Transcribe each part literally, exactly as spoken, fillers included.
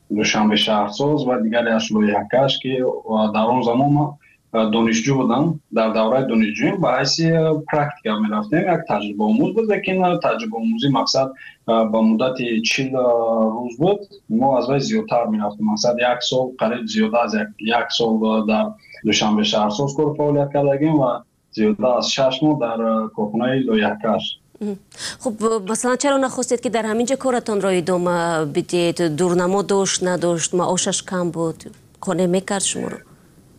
душанбе шаҳрсоз ва дигареаш лӯйҳакаш ки дар он замон донишҷӯ будам. Дар давраи донишҷӯӣ ба ҳайси практика мерафтем. Як таҷрибаомӯз буд, лекин таҷрибаомӯзӣ мақсад ба муддати чил рӯз буд. Мо аз вай зиёдтар мерафтем. Мақсад як сол қариб зиёда аз як сол дар душанбе шаҳрсоз кор фаъолият кардагем ва зиёда аз шаш моҳ дар корхонаи лӯйҳакаш. خب مثلا چرا نخواستید که در همینجا کارتان را ادامه بدید؟ دورنما داشت نداشت؟ معاشش کم بود؟ قانع میکرد شما رو؟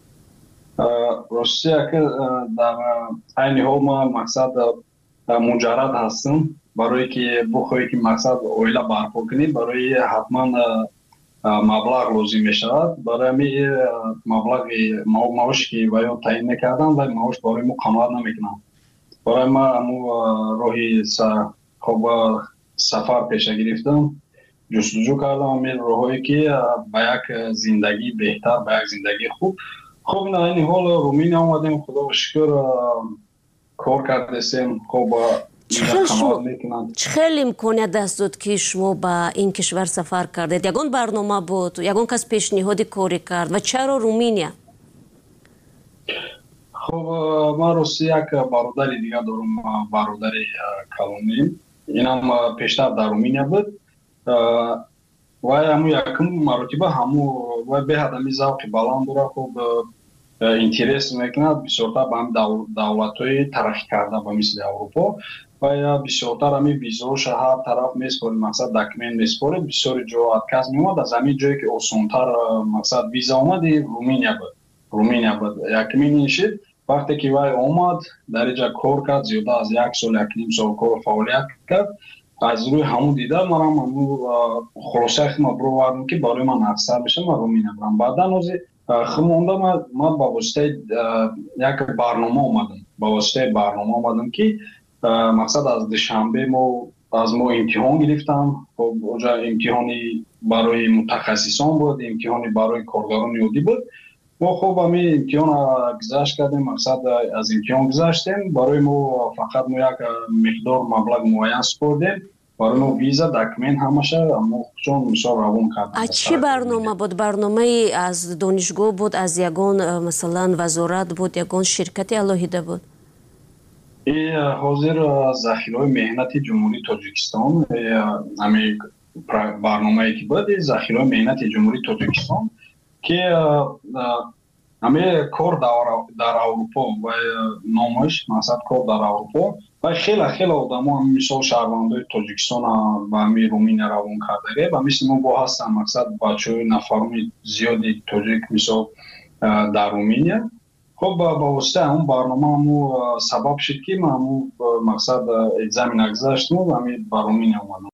روسیه که در این حال ما مقصد مجرد هستم برای که بخواهی که مقصد اویلا برپا کنید برای حتما مبلغ لازم میشود. برای می مبلغ معاش که باید تعیین میکردم و معاش برای ما قناعت نمیکنم. برای ما امو راهی خوب سفر پیش گرفتم، جستجو کردم می راهی که با یک زندگی بهتر، با یک زندگی خوب. خب نه این حال رومینیا آمدیم، خدا و شکر کار کردیم. خب خیلی امکانیت دست داد که شما به این کشور سفر کردید؟ یگان برنامه بود؟ یگان کس پیشنهاد کاری کرد؟ و چرا رومینیا؟ خب من روسیه یک برادری دیگه دارم، برادری کلونی. اینم پیشتر در رومینیا بود و همو یکم مراتبه همو و به هدمی ذوق بلند داره. خب اینترس میکند بسیارتر به هم دولت‌های ترقی کرده به مثل اروپا و یا بسیارتر همی ویزاش هر طرف میسپارید، مقصد دکمنت میسپارید. بسیار جا کس میومد از همین جایی که آسان‌تر مقصد ویزا اومد رومینیا بود. رومینیا بود یکمین شد. وقتی که وای اومد در اینجا کار کرد، زیاده از یک سال یک نیم سال کار فعالیت کرد. از روی همون دیده من هم خلاصه خیلی برآوردم که برای من افسر بشم و رومینیا برم. بعدا از خمونده من من با واسطه یک برنامه اومدم، با واسطه برنامه اومدم که مقصد از دوشنبه ما از ما امتحان گرفتم. خب اونجا امتحانی برای متخصصان بود، امتحانی برای کارگران یادی بود. ما خوب همین امتحان گذشت کردیم، مقصد از امتحان گذشتیم. برای ما فقط ما یک مقدار مبلغ معین سپردیم. برای ما ویزا دکمنت همشه ما چون مثال روان کردیم. چی برنامه بود؟ برنامه از دانشگاه بود، از یگان مثلا وزارت بود، یگان شرکت الهیده بود؟ ای حاضر ذخیره مهنت جمهوری تاجیکستان، همین برنامه‌ای که بود ذخیره مهنت جمهوری تاجیکستان که همه کار در اروپا و نامش مقصد کار در اروپا و خیلی خیلی آدما هم مثال شهروندای تاجیکستان و همین رومینیا روان کرده و مثل ما با هستن مقصد بچه‌های نفرمی زیادی تاجیک مثال در رومینیا. خب با واسطه اون برنامه همو سبب شد که ما همو مقصد اگزامی نگذاشتم و همین با رومینیا اومدم.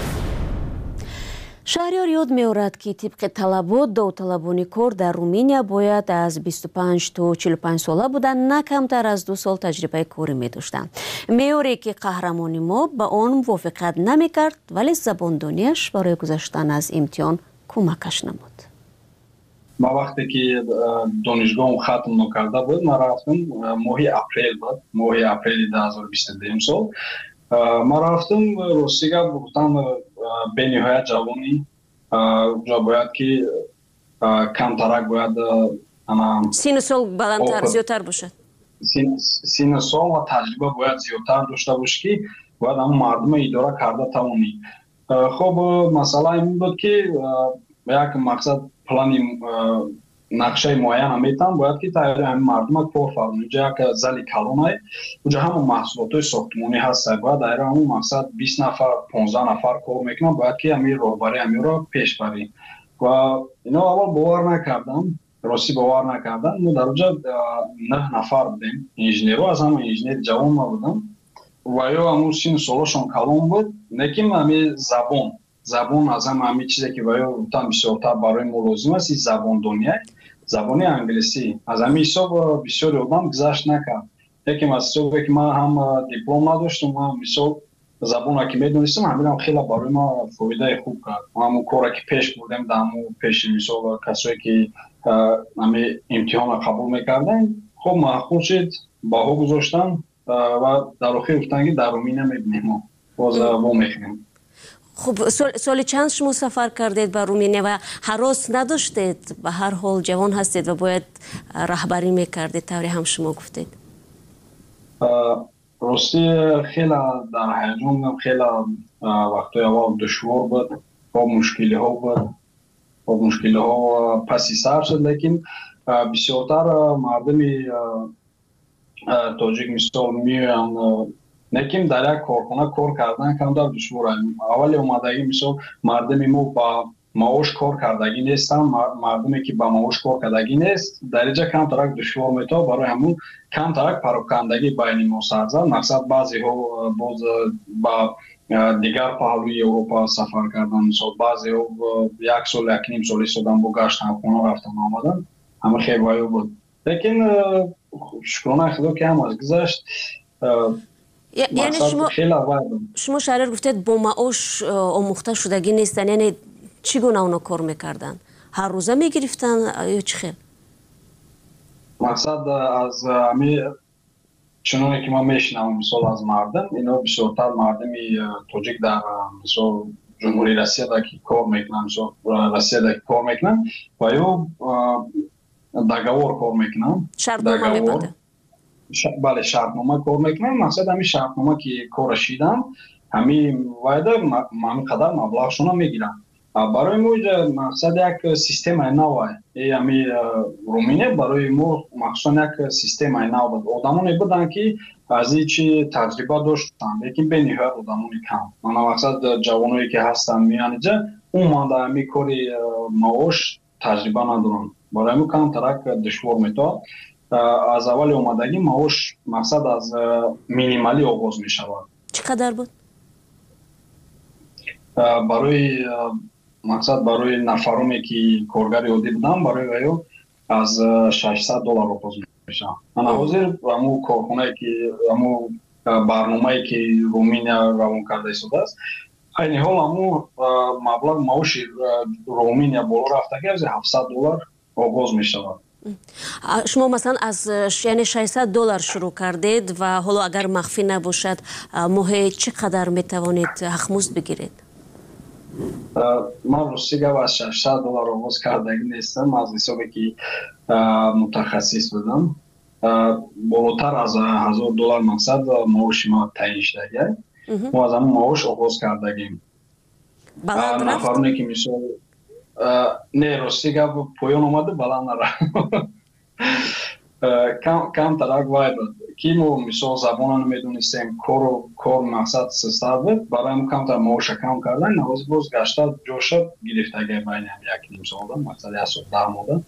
شهریار یاد می‌آورد که طبق طلبات داوطلبان کار در رومینیا باید از بیست و پنج تا چهل و پنج ساله بودن، نه کمتر از دو سال تجربه کاری می‌داشتند. معیاری که قهرمان ما به آن موافقت نمی‌کرد، ولی زباندانیش برای گذشتن از امتحان کمکش نمود. ما وقتی که دانشگاهم ختم نکرده بود ما رفتم ماه اپریل بود، ماه اپریل دو هزار و بیست و دو سال ما رفتم روسیه. گفتن به نهایت جوانی جا باید که کمترک باید سین سال بلندتر زیادتر باشد، سین سال و تجربه باید زیادتر داشته باشی که باید هم مردم اداره کرده توانی. خب مسئله این بود که یک مقصد پلانی نقشه معین هم میتن باید که تایید همین مردم کار فرمون. اونجا یک زلی کلون های اونجا همون محصولات های ساختمانی هست. باید دایره همون مقصد بیست نفر پانزده نفر کار میکنن. باید که همین راهبری همین را پیش بریم و اینا اول باور نکردم، راستی باور نکردم. ما در اونجا نه نفر بودیم انجینیر، از همون انجینیر جوان ما بودم و یا همون سین سالشون کلون بود. لیکن همین زبان زبان از هم همین چیزی که باید گفتم بسیارتر برای ما لازم است، زبان دنیا زبان انگلیسی. از همین حساب بسیار آدم گذشت نکرد. یکی از حسابی که من هم دیپلم نداشتم، من مثال زبان که میدونستم همین خیلی برای ما فایده خوب کرد. ما همون کاری که پیش بردیم در همون پیش مثال کسایی که همین امتحان قبول میکردن خب معقول شد باها گذاشتن و در آخر گفتن که در رومینیا میبینیم ما باز با میخونیم. خب سال, سال چند شما سفر کردید به رومانیا و هراس نداشتید؟ به هر حال جوان هستید و باید رهبری میکردید، طوری هم شما گفتید. راستی خیلی در هیجان، خیلی وقتی اول دشوار بود، با مشکلی ها بود، با مشکلی ها پسی سر شد، لیکن بسیارتر مردمی تاجیک مثال میان لیکن در یک کارخانه کار کردن کم در دشواره. اولی اومدگی مثال مردمی ما با معاش کار کردگی نیستن، مردمی که با معاش کار کردگی نیست درجه کم ترک دشوار میتا، برای همون کم ترک پراکندگی بین ما سر زد. مقصد بعضی ها باز با دیگر پهلوی اروپا سفر کردن، مثال بعضی ها یک سال یک نیم سالی شدن با گشت خانه رفتن آمدن، همه خیلی وایو بود. لیکن شکرانه خدا که هم از گذشت. یعنی شما شما شهریر گفتید با معاش آموخته شدگی نیستن، یعنی چگونه اونا کار میکردن؟ هر روزه میگرفتن یا چی خیل؟ مقصد از همی چنانه که ما میشنم مثال از مردم، اینا بسیارتر مردمی تاجیک در مثال جمهوری روسیه دا که کار میکنن، مثال روسیه دا که کار میکنن و یا دگوار کار میکنن، شرطنامه میبنده. بله شرطنامه کار میکنن. مقصد همی شرطنامه که کار شیدن همی وایده من قدر مبلغشون میگیرن. برای ما مقصد یک سیستم نو ای همی رومانیا برای ما مخصوصا یک سیستم نو بود. آدمانی بودن که از اینچی تجربه داشتن، لیکن به نهایت آدمانی کم. من مقصد جوانایی که هستن میان اینجا اون مانده همی کاری معاش تجربه ندارن، برای ما کم ترک دشوار میتا. از اول اومدگی معاش مقصد از مینیمالی آغاز می شود. چقدر بود؟ برای مقصد برای نفرانی که کارگر عادی بودن برای ایو از ششصد دلار آغاز میشه. من حاضر همون کارخانه که همون برنامه‌ای که رومانیا روان کرده شده است، این حال همون مبلغ معاش رومانیا بالا رفته از هفتصد دلار آغاز می شود. شما مثلا از یعنی ششصد دلار شروع کردید و حالا اگر مخفی نباشد ماهی چقدر میتوانید حقمزد بگیرید؟ من راستی از ششصد دلار آغاز کردگی نیستم، از حسابی که متخصص بودم بالاتر از هزار دلار مقصد معاش ما تعیین شده. ما از همون معاش آغاز کردگیم. بلند رفت؟ نفرانی که مثال نه راستی گفت پایان اومده بلند نرفت. کم کم ترک وای بود که ما مثال زبان نمیدونستیم کار کار مقصد سستر بود، برای هم کم تر معاش کم کردن نواز باز گشته جوش گرفتگی بین هم یک نیم سال مقصد یک سال در مورد.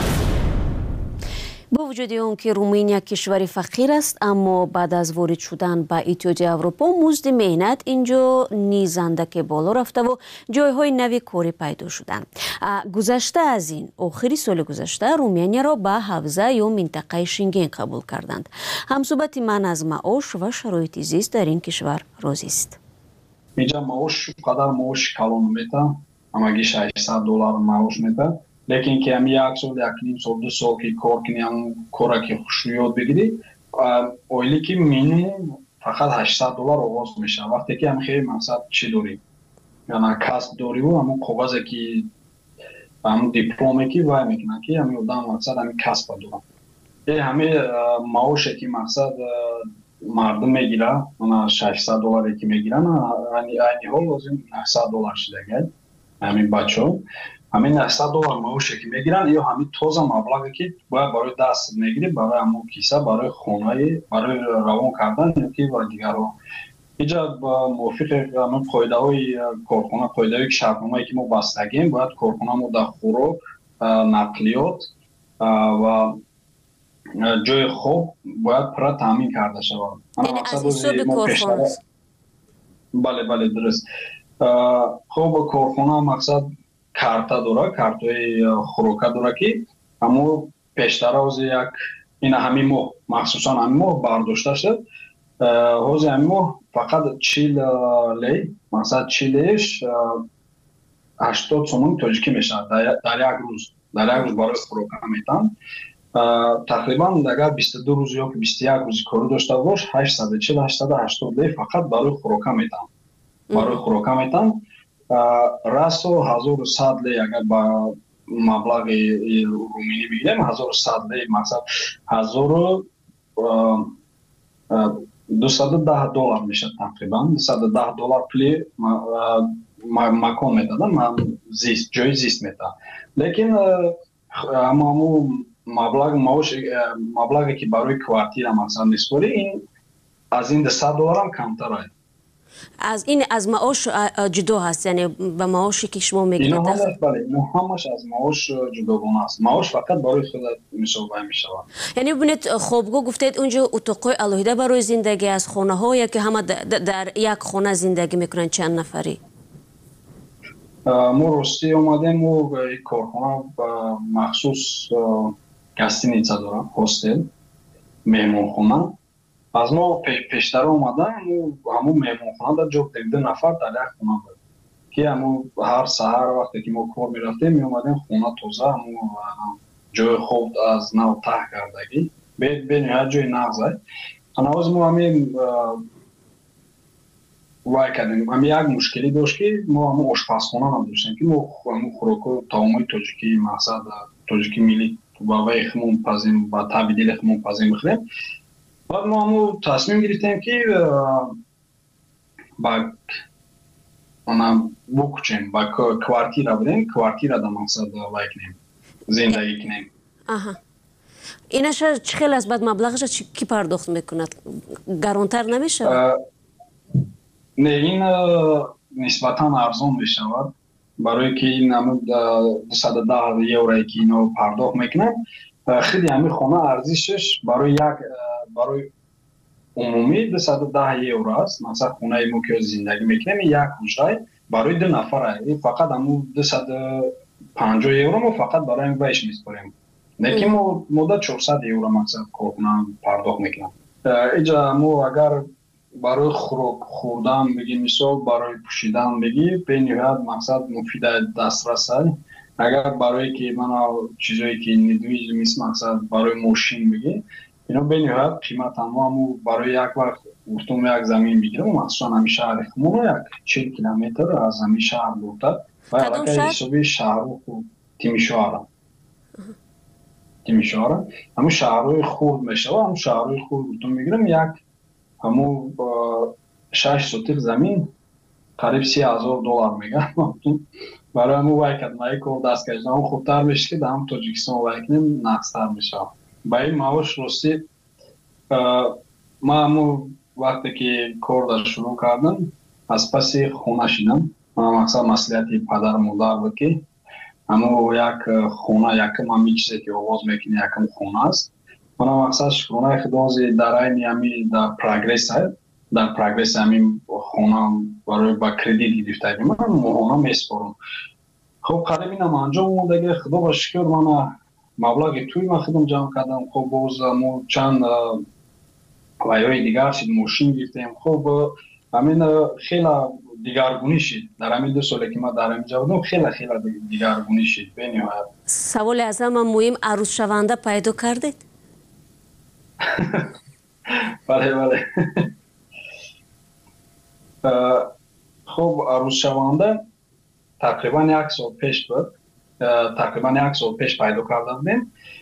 با وجود اون که رومانیا کشوری فقیر است، اما بعد از وارد شدن به اتحادیه اروپا مزد مهنت اینجا نیزنده که بالا رفته و جایهای نوی کاری پیدا شدن. گذشته از این آخری سال گذشته رومانیا را به حوزه یا منطقه شنگن قبول کردند. همصحبت من از معاش و شرایط زیست در این کشور راضی است. اینجا معاش قدر معاش کلان میته، همگی ششصد دلار معاش میته، لیکن که هم یک سال یک نیم سال دو سال که کار کنی هم کار که خوش یاد بگیری اولی که مینیمم فقط هشتصد دلار آغاز میشه. وقتی که هم خیلی مقصد چی داری یعنی کسب داری و همون کاغذی که همون دیپلومی که وای میکنن که همین آدم مقصد همین کسب دارن. این همه معاشی که مقصد مردم میگیره اون ششصد دلاری که میگیرن یعنی حال از این هشتصد دلار شده همین بچه‌ها همین هشتصد دلار معاشی که میگیرن یا همین تازه مبلغی که باید برای دست میگیری برای همون کیسه برای خونه برای روان کردن یا که برای دیگرها. اینجا با موافق همون قاعده های کارخانه قاعده های شرطنامه‌ای که ما بستگیم باید کارخانه ما در خوراک نقلیات و جای خوب باید پر تامین کرده شود. یعنی از حساب کارخانه؟ بله بله درست. خب کارخانه مقصد کارتا داره، کارتای خوراک داره که همو پیشتر از یک این همین ماه مخصوصا همین ماه برداشته شد. از همین ماه فقط چهل لی مقصد چهلش هشتاد سومن تاجیکی میشه در یک روز در یک روز برای خوراک میتن. تقریبا اگر بیست و دو روز یا بیست و یک روز کار داشته باش هشتصد و چهل هشتصد و هشتاد لی فقط برای خوراک میتن برای خوراک میتن расо ҳазору сад ле агар ба маблағи руминӣ бигирем ҳазору сад ле мақсад ҳазору дусаду даҳ доллар мешад тақрибан дусаду даҳ доллар пули макон метада зист ҷои зист метавад лекин амаму маблағ маош маблағе ки барои квартира мақсад мисборӣ ин аз ин дусад доллар ҳам камтар аст аз ин аз маош ҷудо ҳаст яъне ба маоши ки шумо мегиред бале ино ҳамаш аз маош ҷудогона аст маош фақат барои худат мисобаҳ мешавад яъне бубинед хобгоҳ гуфтед унҷо утоқҳои алоҳида барои зиндагӣ аст хонаҳо яке ҳама дар як хона зиндагӣ мекунанд чанд нафарӣ мо ростӣ омадем мо корхона махсус гостиница дорам хостел меҳмонхона аз мо пештар омадам ҳамун меҳмонхонада ҷо ду нафар дар як хона буд ки ҳамун ҳар саҳар вақте ки мо кор мерафтем меомадем хона тоза ҳамун ҷои хоб аз нав таҳ кардагӣ бениҳоят ҷои нағз аст ҳанавоз мо ҳамин вай кардем ҳамин як мушкилӣ дошт ки мо ҳамун ошпазхона надоштем ки мо ҳамун хӯроку таомҳои тоҷикӣ мақсад тоҷикӣ миллӣ ба вай химон пазим ба таби дили химон пазим бихӯрем баъд мо ҳамун тасмим гирифтем ки ба она букучем ба квартира бурем квартирада мақсад вай кунем зиндагӣ кунем аҳа инаша чӣ хел аст баъд маблағаша кӣ пардохт мекунад гаронтар намешавад не ин нисбатан арзон мешавад барое ки ин ҳамун дусаду даҳ еврое ки ино пардохт мекунанд хиди ҳамин хона арзишаш барои як барои умумӣ дусаду даҳ евро аст мақсад хонаи мо ки зиндагӣ мекунем як ҳуҷраи барои ду нафар фақат ҳамун дусаду панҷоҳ евро мо фақат барои вайш мисборем лекин мо мода чорсад евро мақсад корхона пардохт мекунам иҷа мо агар барои хӯрок хӯрдан бигӣ мисол барои пӯшидан бигӣ бениҳоят мақсад муфида дастрас аст агар барое ки мана чизое ки недвижимис мақсад барои мошин бигӣ ино бениҳоят қимат ҳамааму барои як вақт гуфтум як замин бигирам махсусан ҳамин шаҳри хумон як чил километр аз ҳамин шаҳр дуртар ва аллакай ҳисоби шаҳру тимишоара тимишоара ҳамун шаҳрҳои хурд мешавад ҳамун шаҳрҳои хурд гуфтум бигирам як ҳамун шаш сотиқ замин қариб си ҳазор доллар мегӯяд барои ҳамун вай кардмаи кор даст кашидам ҳамун хубтар мешад ки дар ҳамун тоҷикистон вай кунем нақстар мешавад ба ин маош ростӣ ман ҳамун вақте ки корда шурӯъ кардам аз паси хона шидам мақсад маслиҳати падару модар буд ки ҳамун як хона якум ҳамин чизе ки оғоз мекунӣ якум хона аст мана мақсад шукронаи худози дар айни ҳамин дар прогресс аст дар прогресс ҳамин хона барои ба кредит гирифтаги ман моҳона меспорам хуб қариб инам анҷом омадаги худо ба шукр мана маблағи тӯи ма худам ҷамъ кардам хуб боз мо чанд вайҳои дигар шид мошин гирифтем хуб ҳамин хела дигаргунӣ шид дар ҳамин ду соле ки ман дар ҳаминҷа будам хела хела дигаргунӣ шид бениҳоят саволи аз ҳама муҳим арӯзшаванда пайдо кардед бале бале хуб арӯзшаванда тақрибан як сол пеш буд тақрибан як сол пеш пайдо карда будем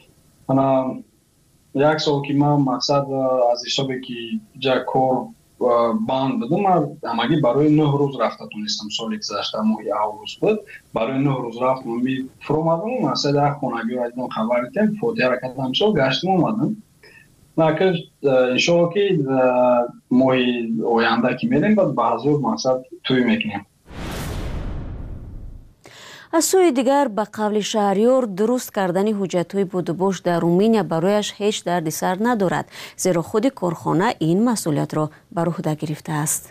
як сол ки ман мақсад аз ҳисобе ки ҷа кор банд будам ҳамагӣ барои нӯҳ рӯз рафта тонистам соли гузашта моҳи август буд барои нӯҳ рӯз рафтам фуромадам мақсад як хонагиро айдон хабар дидем фотиҳаро кардам мисол гаштим омадам иншоалло ки моҳи оянда ки мерем баъд ба ҳазор мақсад тӯй мекунем аз сӯи дигар ба қавли шаҳриёр дуруст кардани ҳуҷҷатҳои будубош дар руминия барояш ҳеҷ дарди сар надорад зеро худи корхона ин масъулиятро бар уҳда гирифтааст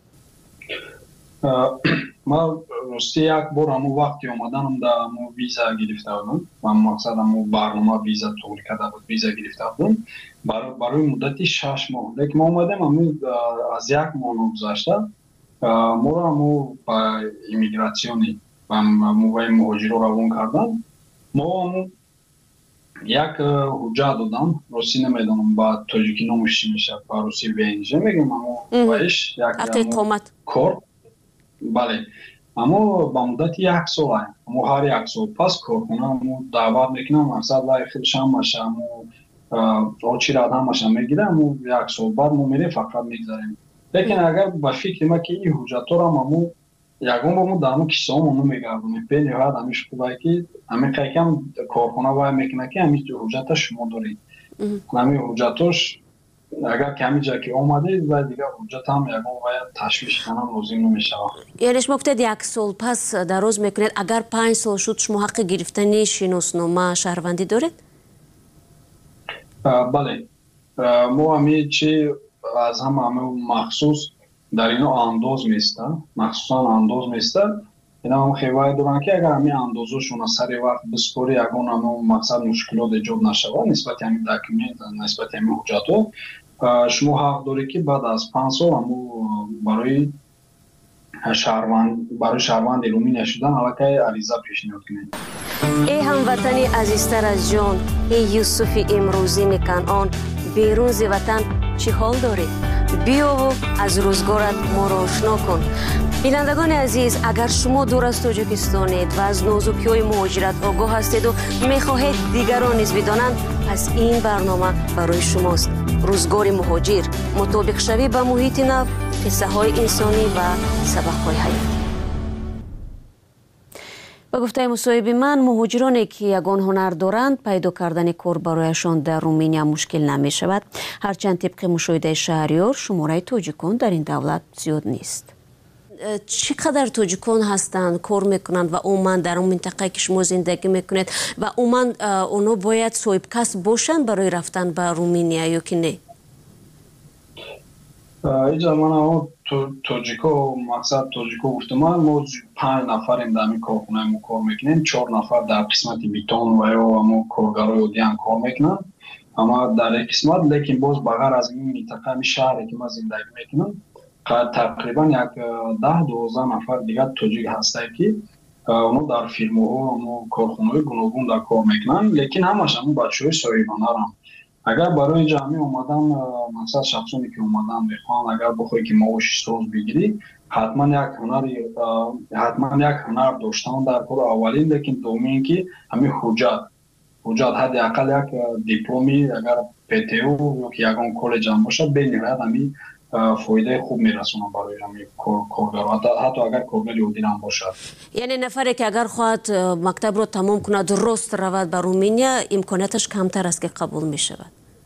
ман ростӣ як бор ҳамун вақти омаданам дар ҳамун виза гирифта будам ва мақсад ҳамун барнома виза туғри карда буд виза гирифта будам барои муддати шаш моҳ лекин мо омадем ҳамун аз як моҳ нагузашта моро ҳамун ба иммигратсиони муваи муҳоҷиро равон кардан мо ҳамун як ҳуҷҷат додам ростӣ намедонам ба тоҷикӣ номаш чӣ мешавад ба русӣ венж мегӯям ҳамун ваиш як иқомат кор бале اما با مدت یک سال اما هر یک سال پس کارخونه مو دعوت میکنم مقصد لای خودش هم باشه او چی را هم باشه میگیره مو یک سال بعد مو میره فقط میگذاریم. لیکن اگر با فکر ما که این حجت را مو یگون با مو دامو کیسه هم مو میگردونیم به نهایت همیش خوبه که همین قیقم کارخونه باید میکنه که همیش حجت شما دارید همین حجتش اگر کمی جا که اومده و دیگه حجت هم یگون باید تشویش کنم لازم نمیشه. یعنی شما گفتید یک سال پس دراز میکنید اگر پنج سال شد شما حق گرفتن شناسنامه شهروندی دارید؟ بله ما همی چی از هم همه مخصوص در اینو انداز میسته مخصوصا انداز میسته اینا هم خیلی دارن که اگر همی اندازوشون سری وقت بسپوری یگون همه مقصد مشکلات ایجاد نشود نسبت همین داکیومنت نسبت همین حجت شما حق داری که بعد از پنج سال همو برای شهروند برای شهروند رومینیا شدن علاقه عریضه پیشنهاد کنید. ای هموطنی عزیزتر از جان، ای یوسف امروزی کنعان، بیرون ز وطن چی حال دارید؟ بیا و از روزگارت ما را آشنا کن. بینندگان عزیز، اگر شما دور از تاجیکستانید و از نازکی‌های مهاجرت آگاه هستید و میخواهید دیگران نیز بدانند، پس این برنامه برای شماست. روزگار مهاجر، مطابق شوی به محیط نو، قصه های انسانی و سبق های حیاتی. با گفته مصاحبه من، مهاجرانی که یگان هنر دارند پیدا کردن کار برایشان در رومینیا مشکل نمی شود، هرچند طبق مشاهده شهریار شماره تاجیکان در این دولت زیاد نیست. چقدر تاجیکان هستند کار میکنند و عموما در اون منطقه که شما زندگی میکنید و عموما اونا باید صاحب کسب باشند برای رفتن به رومینیا یا که نه؟ اینجا من تاجیکا مقصد تاجیکا گفتم ما پنج نفریم در این کارخونه ما کار میکنیم، چهار نفر در قسمت بیتون و یا ما کارگرای دیگه کار میکنن اما در این قسمت. لیکن باز بغیر از این منطقه می شهری که ما زندگی میکنم تقریبا یک ده دوازده نفر دیگه تاجیک هسته که اونا در فیلم ها و کارخونه های گوناگون در کار میکنن، لیکن همش هم بچه های صاحبانه هم. اگر برای جمعی اومدن مثلا شخصونی که اومدن بخوان اگر بخوای که معاش سوز بگیری حتما یک هنر حتما یک هنر داشتن در کار اولین، لیکن دومین که همین حجت حجت حداقل یک دیپلمی اگر پی تی او یا یگان کالج هم باشه به نهایت همین فایده خوب میرسونه برای همین کارگر حتی اگر کارگر یهودی هم باشه. یعنی نفری که اگر خواهد مکتب رو تمام کنه درست رود به رومینیا امکاناتش کمتر است که قبول می شود؟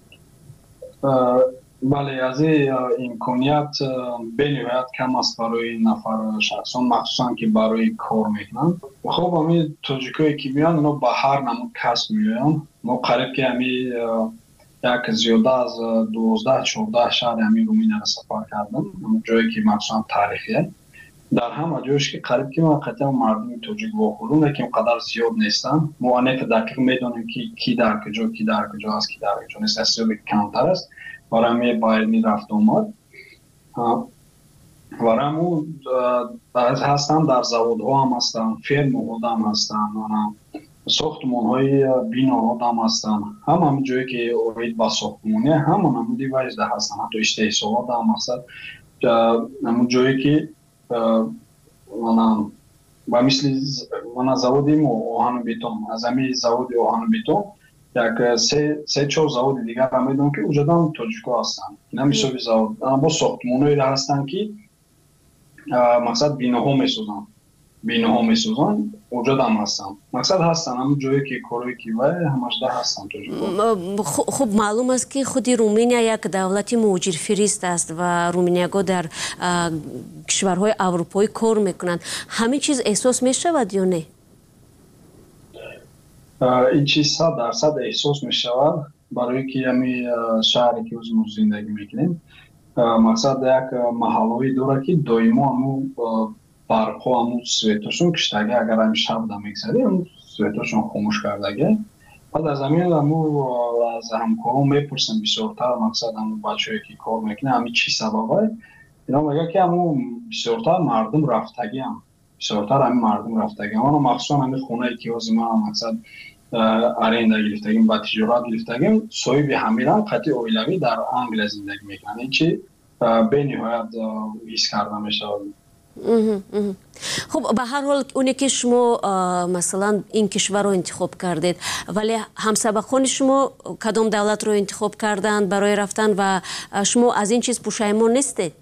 بله از این امکانیت به نهایت کم است برای نفر شخصان مخصوصا که برای کار میکنن. خب همین تاجیکایی که میان اونا به هر نمود کسب میان. ما قریب که همین یک زیاده از دوازده چهارده شهر همین رومینیا را سفر کردم، جایی که مخصوصا تاریخیه. در همه جایش که قریب که ما قطعا مردم تاجیک واقعون لیکن قدر زیاد نیستن. ما انک دقیق میدونیم که کی در کجا کی در کجا است کی در کجا نیست، حسابی کمتر است. برای می باید می رفت اومد و رمو هستن در زوادها هم هستن، فرم ها هم هستن، ساختمان های بینا ها هم هستن. هم همین جایی که اوید با ساختمانه هم همون دیوایز ده هستن، حتی اشتحصالات هم هستن. همون جایی که با مثل من زوادیم آهن بیتون، از همین زواد آهن بیتون یک سه سه چهار زواد دیگر هم میدونم که اوجدا هم تاجیکا هستن. نمیشه بی زواد با ساختمانایی هستن که مقصد بیناها میسازن بیناها میسازن اوجدا هم هستن. مقصد هستن همون جایی که کارایی که و همش ده هستن تاجیکا. خب معلوم است که خودی رومینیا یک دولت مهاجر فریست است و رومینیاگا در کشورهای اروپایی کار میکنند. همین چیز احساس میشود یا نه؟ این چیز صد درصد احساس می شود برای که همی شهری که ما زندگی میکنیم. مقصد یک محلهایی داره که دایما همون برقا همون سویتاشون کشتگه اگر همی شب دا میگذاری همون سویتاشون خاموش کردگه. بعد از همین همون از همکارون میپرسن بسیارتر مقصد همون بچه هایی که کار میکنه همین چی سببه اینا میگه که همون بسیارتر مردم رفتگی هم بسیارتر همین مردم رفتگی هم مخصوصا همین خونه ای که از ما مقصد ارنده گرفتگیم با تجارت گرفتگیم صاحب همین هم قطعی اویلوی در انگلیس زندگی میکنن. این چی به نهایت حس کرده میشه خب به هر حال اونی که شما مثلا این کشور رو انتخاب کردید ولی همسبقان شما کدام دولت رو انتخاب کردند برای رفتن و شما از این چیز پشیمان نیستید؟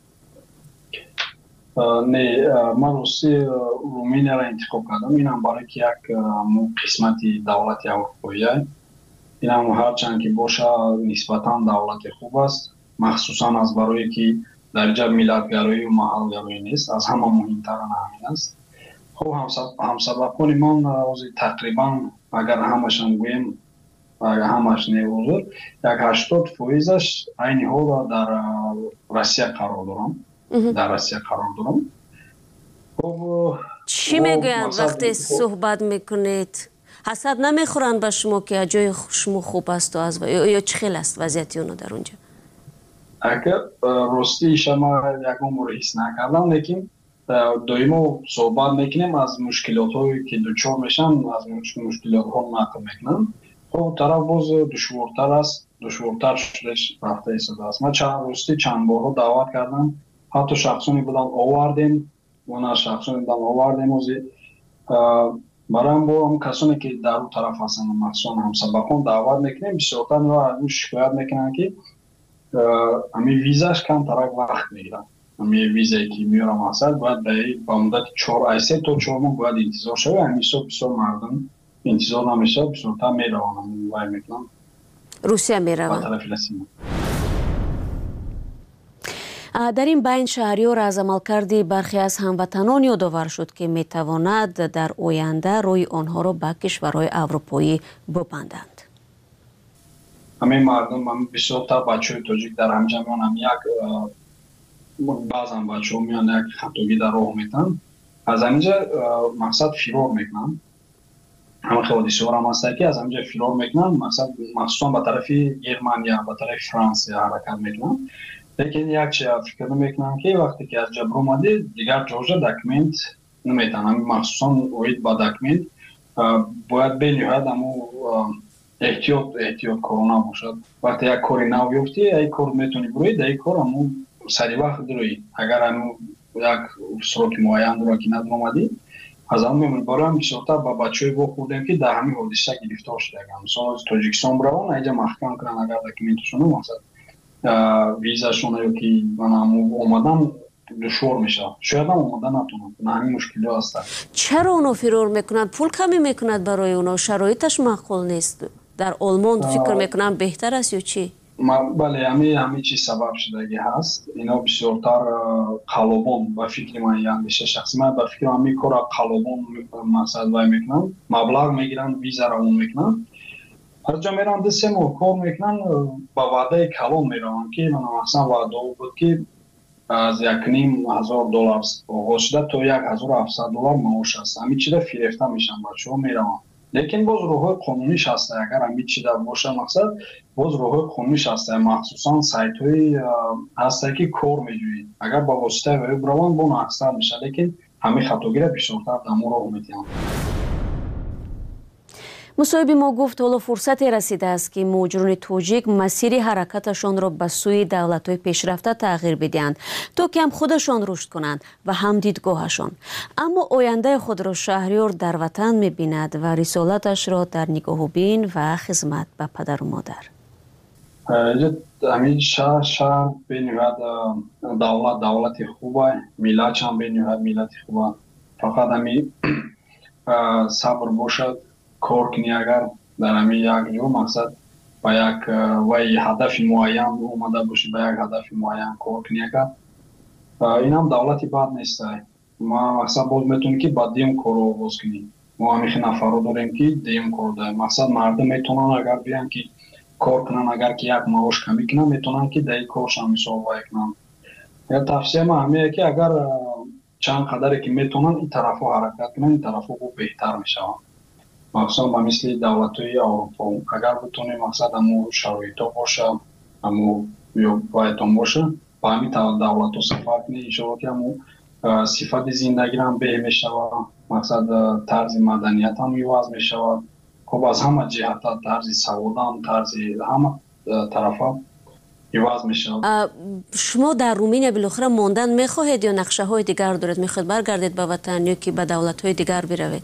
نه، من روسی رومینیا را انتخاب کردم. اینم برای که یک قسمتی دولت اروپایی اینم هرچند که باشه نسبتا دولت خوب است، مخصوصا از برای که درجه ملتگرایی و محلگرایی نیست، از همه مهمتر همین است. خب همسبقان من تقریبا اگر همشان گویم اگر همش نیوزور یک هشتاد فیصدش عین حال در روسیه قرار دارم در روسیه قرار دارم. خب چی میگویند وقتی صحبت میکنید؟ حسد نمیخورند به شما که جای شما خوب است و از یا چه خیلی است وضعیت اونو در اونجا؟ اگر راستی شما یکم رو حس نکردم، لیکن دائما صحبت میکنیم از مشکلات هایی که دچار میشن، از مشکلات ها نقل میکنم. خب طرف باز دشوارتر است، دشوارتر شدش رفته ایستاده است. من چند راستی چند بار دعوت کردم، حتی شخصانی بودن آوردیم و نه شخصانی بودن آوردیم و برام با هم کسانی که در اون طرف هستن مخصوصا همسبقان دعوت میکنیم، بسیارتر از اون شکایت میکنن که امی ویزاش کم طرف وقت میگیرن. امی ویزایی که میارم اصلا باید با مدت چهار ای سه تا چهار ماه باید انتظار شده. همیشه بسیار مردم انتظار نمیشه، بسیارتر میروانم وای میکنم روسیه میروان. در این بین شهریار از عملکرد برخی از هموطنان یادآور شد که میتواند در آینده روی آنها را به کشورهای اروپایی ببندند. همین مردم هم بسیار تا بچه های تاجیک در همجا میان هم یک بعضا بچه ها میان یک خطاگی در راه میتن، از همینجا مقصد فرار میکنن. همه خیلی هم هست که از همینجا فرار میکنن، مقصد مخصوصا به طرف گرمانیا به طرف فرانسه حرکت میکنن. لیکن یک چیز فکر میکنم که وقتی که از جبر اومده دیگر جوجه دکمنت نمیتن، مخصوصا اوید با دکمنت باید بینیهد امو احتیاط احتیاط کرونا باشد. وقتی یک کاری نو بیفتی یک کار میتونی بروید، یک کار امو سری وقت دروید. اگر امو یک سروک معین رو که ندر اومدی از همون میمون برای هم بسیارتر با بچه های با خوردیم که در همین حادثه گرفتار شده. مثلا از تاجیکستان برون اینجا محکم کنن اگر دکمنتشون مقصد ویزاشون یا که من هم اومدن دشوار میشه، شاید هم اومدن نتونن، نه همین مشکلی هستن. چرا اونو فرار میکنند؟ پول کمی میکند برای اونا؟ شرایطش معقول نیست؟ در آلمان فکر میکنم بهتر است یا چی؟ بله همین همین چیز سبب شدگی هست. اینا بسیارتر قلابون و فکر من یعنیشه شخصی من به فکر همین کار قلابون مقصد وای میکنن، مبلغ میگیرن ویزا رو اون میکنن، هر جا میرن دسته مو کار میکنن با وعده کلان میرن که من اصلا وعده بود که از یک نیم هزار دلار آغاز شده تا یک هزار و هفتصد دلار معاش است. همین چیزا فریفته میشن بچه‌ها میرن. لیکن باز روح قانونیش هست، اگر همین چیزا باشه مقصد باز روح قانونیش هست، مخصوصا سایت های هست که کار میجوید. اگر با واسطه وب روان بون اکثر میشه، لیکن همین خطاگیره بیشتر دمو رو میتونن. مصاحبه ما گفت حالا فرصتی رسیده است که مهاجران تاجیک مسیر حرکتشان را به سوی دولت‌های پیشرفته تغییر بدهند تا کم خودشان رشد کنند و هم دیدگاهشان. اما آینده خود را شهریار در وطن می‌بیند و رسالتش را در نگاه‌بین و خدمت به پدر و مادر. همین شهر شهر بینید دولت دولت خوبه، ملت هم بینید ملت خوبه. فقط همین صبر باشد، کار کنی. اگر در همین یک جو مقصد با یک وی هدف معین اومده باشی، با یک هدف معین کار کنی، اگر این هم دولتی بد نیست. ما مقصد باز میتونی که با دیم کار رو باز کنی. ما همیشه نفر رو داریم که دیم کار داریم. مقصد مردم میتونن اگر بیان که کار کنن، اگر که یک معاش کمی کنن میتونن که در کارش هم مثال وای کنن. یا تفسیر ما همینه که اگر چند قدری که میتونن این طرف ها حرکت کنن، این طرف ها بهتر میشن. مخصوصا با مثل دولت‌های اروپا اگر بتونیم مقصد همون شرایط ها باشه، همون یا بایدان باشه، با همین دولت ها سفر کنی ایشالا که همون صفت زندگی هم به میشه و مقصد طرز مدنیت هم میواز میشه و خب از همه جهت طرز سواد هم طرز همه طرف ها عوض میشه. شما در رومینیا بالاخره ماندن میخواهید یا نقشه های دیگر دارید؟ میخواهید برگردید به وطن یا که به دولت های دیگر بروید؟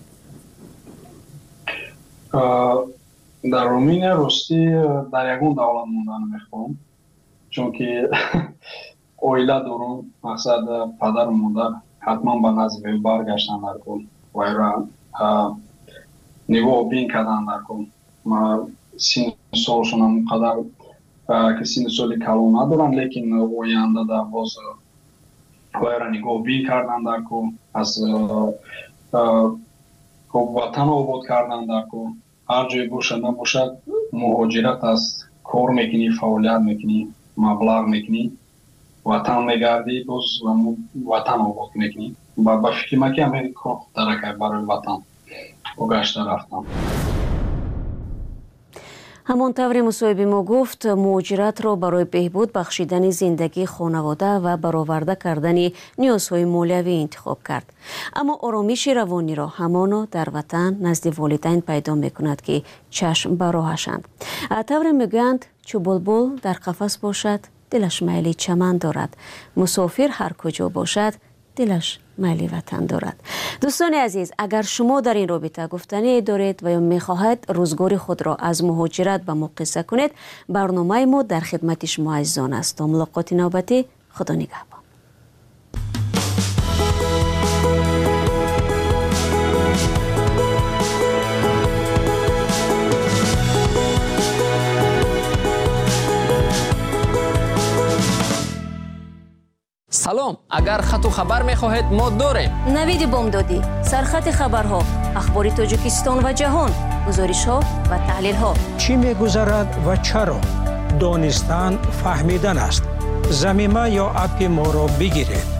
در رومینیا راستی در یگون دولت موندن میخوام، چون که اویله دارم. مقصد پدر و مادر حتما به نزد برگشتن در کن و ایران نگاه بین کردن در کن. ما سین سالشون هم قدر که سین سالی کلون ندارن، لیکن اوینده در باز و ایران نگاه بین کردن در کن، از وطن آباد کردن در کن. هر جای باشد نباشد مهاجرت است، کار میکنی، فعالیت میکنی، مبلغ میکنی، وطن میگردی، باز وطن آباد میکنی. با فکر ما که همه کار درکه برای وطن و گشته رفتم. همانطور مصاحبه ما گفت مهاجرت را برای بهبود بخشیدن زندگی خانواده و برآورده کردن نیازهای مالیوی انتخاب کرد. اما آرامش روانی را همانا در وطن نزد والدین پیدا میکند که چشم به راهشند. طور میگویند چو بلبل در قفس باشد دلش میل چمن دارد، مسافر هر کجا باشد دلش میل وطن دارد. دوستان عزیز، اگر شما در این رابطه گفتنی دارید و یا میخواهید روزگار خود را از مهاجرت به ما قصه کنید، برنامه ما در خدمت شما عزیزان است. تا ملاقات نوبتی، خدا نگهبان. سلام، اگر خط و خبر میخواهید ما داریم. نوید بامدادی، سرخط خبرها، اخبار تاجیکستان و جهان، گزارش ها و تحلیل ها. چی میگذرد و چرا؟ دانستن فهمیدن است. ضمیمه یا اپ ما را بگیرید.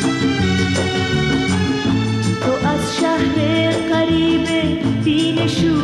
شهر قریب بین شو